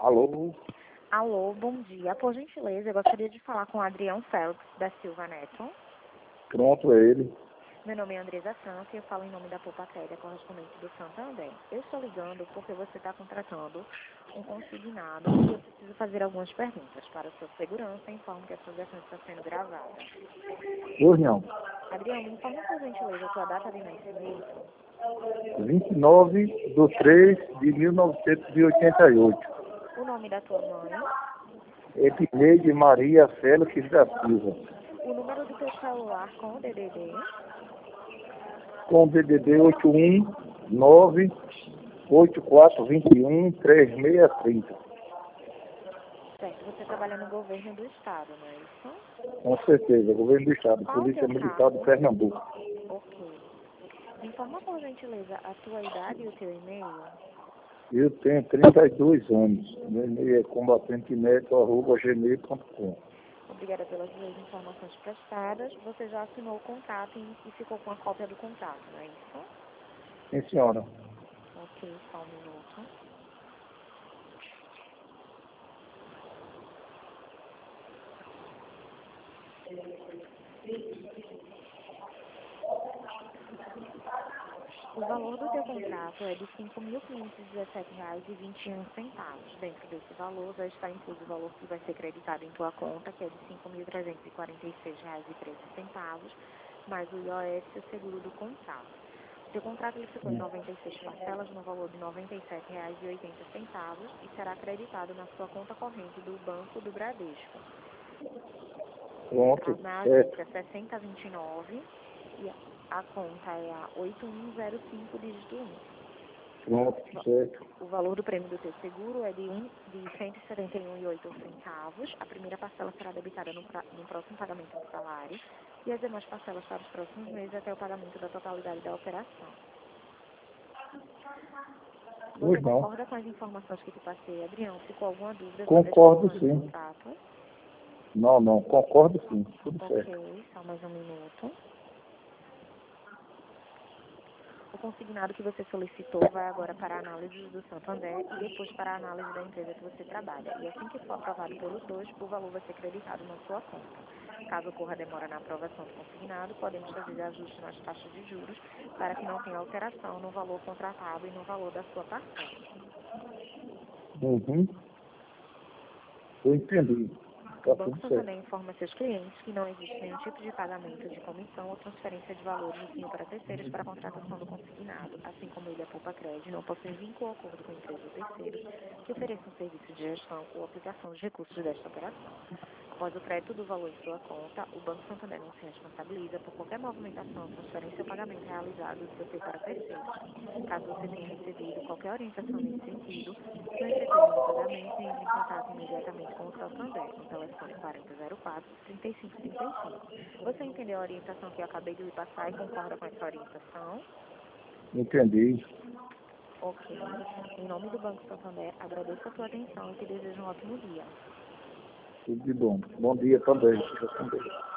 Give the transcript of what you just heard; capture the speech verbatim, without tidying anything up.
Alô? Alô, bom dia. Por gentileza, eu gostaria de falar com o Adrião Félix da Silva Neto. Pronto, é ele. Meu nome é Andresa França e eu falo em nome da Poupa Crédito, correspondente do Santander. Eu estou ligando porque você está contratando um consignado e eu preciso fazer algumas perguntas. Para a sua segurança, informo que a transação está sendo gravada. Oi, não. Adrião, me informa por gentileza a sua data de nascimento. vinte e nove de três de mil novecentos e oitenta e oito. O nome da tua mãe. Edneide Maria Félix da Silva. O número do teu celular com o D D D. Com D D D oito um nove oito quatro dois um três seis três zero. Certo, você trabalha no governo do estado, não é isso? Com certeza, Governo do Estado, Qual o Polícia teu Militar cargo? de Pernambuco. Ok. Me informa por gentileza a tua idade e o teu e-mail. Eu tenho trinta e dois anos. Meu e-mail é combatenteneto arroba gmail ponto com. Obrigada pelas duas informações prestadas. Você já assinou o contrato e, e ficou com a cópia do contrato, não é isso? Sim, senhora. Ok, só um minuto. O valor do teu contrato é de cinco mil quinhentos e dezessete reais e vinte e um centavos. Dentro desse valor já está incluso o valor que vai ser creditado em tua conta, que é de cinco mil trezentos e quarenta e seis reais e treze centavos, mais o I O F e o seguro do contrato. O teu contrato ele ficou em noventa e seis parcelas no valor de noventa e sete reais e oitenta centavos e será creditado na sua conta corrente do Banco do Bradesco. Pronto, Na certo. agência sessenta vinte e nove e a a conta é a oito um zero cinco, dígito um. Pronto, certo. O valor do prêmio do teu seguro é de, um, de cento e setenta e um reais e oito centavos. A primeira parcela será debitada no, pra, no próximo pagamento do salário e as demais parcelas para os próximos meses até o pagamento da totalidade da operação. Você Pois não. concorda com as informações que te passei, Adrião? Ficou alguma dúvida Concordo, sobre esse sim. contrato? Não, não, concordo sim, tudo certo. Ok, só mais um minuto. O consignado que você solicitou vai agora para a análise do Santander e depois para a análise da empresa que você trabalha. E assim que for aprovado pelos dois, o valor vai ser creditado na sua conta. Caso ocorra demora na aprovação do consignado, podemos fazer ajuste nas taxas de juros para que não tenha alteração no valor contratado e no valor da sua parcela. Uhum. Eu entendi. O Tá Banco tudo Santander certo. informa seus clientes que não existe nenhum tipo de pagamento de comissão ou transferência de valores assim para terceiros para a contratação do consignado, assim como ele, a Poupa Crédito, não possui vínculo ou acordo com empresas ou terceiros que ofereçam serviço de gestão ou aplicação de recursos desta operação. Após o crédito do valor em sua conta, o Banco Santander não se responsabiliza por qualquer movimentação, transferência ou pagamento realizado de você para terceiros. Caso você tenha recebido qualquer orientação nesse sentido, não efetue nenhum pagamento e entre em contato imediatamente com o Santander, no telefone quarenta zero quatro, trinta e cinco trinta e cinco. Você entendeu a orientação que eu acabei de lhe passar e concorda com essa orientação? Entendi. Ok. Em nome do Banco Santander, agradeço a sua atenção e te desejo um ótimo dia. Tudo de bom. Bom dia também. Fica com Deus.